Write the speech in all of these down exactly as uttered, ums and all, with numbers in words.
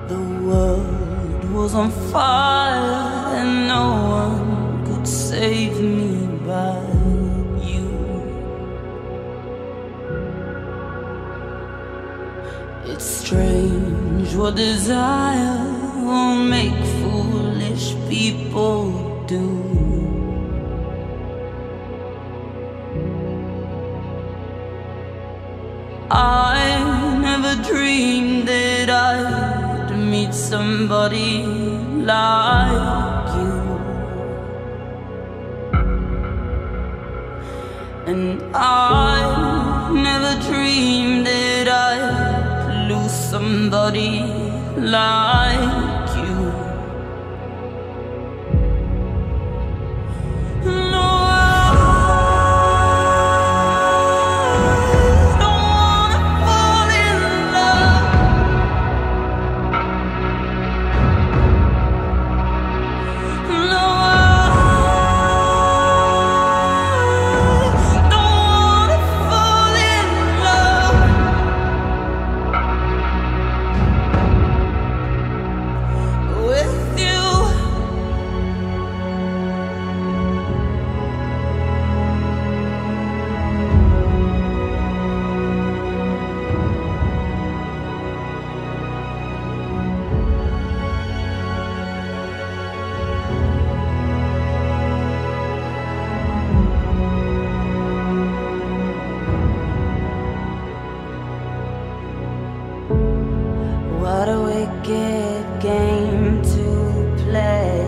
The world was on fire and no one could save me but you. It's strange what desire will make foolish people do. I never dreamed that I'd meet somebody like you, and I never dreamed that I'd lose somebody like you. No, what a wicked game to play,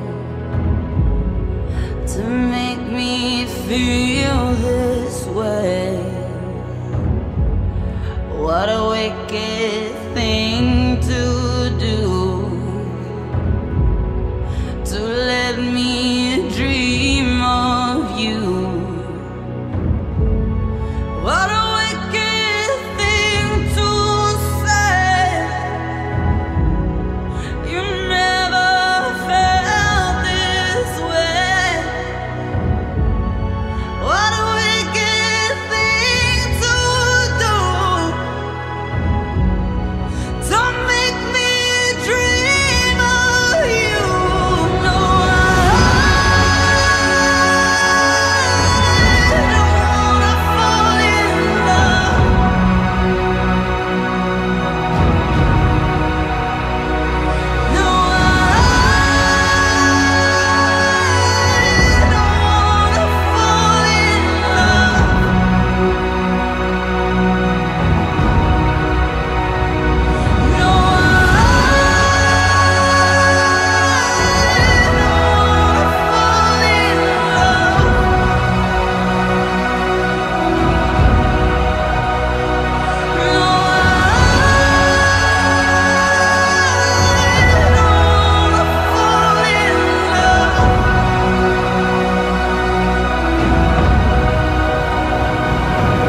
to make me feel this way. What a wicked thing to do, to let me dream of you. What a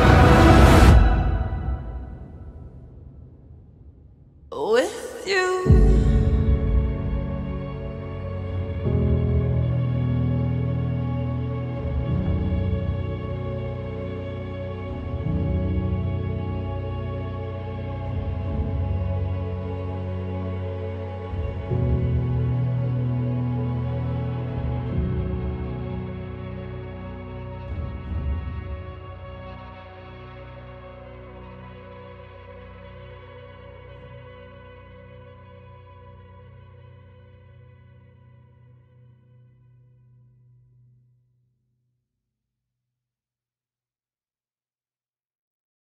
with you.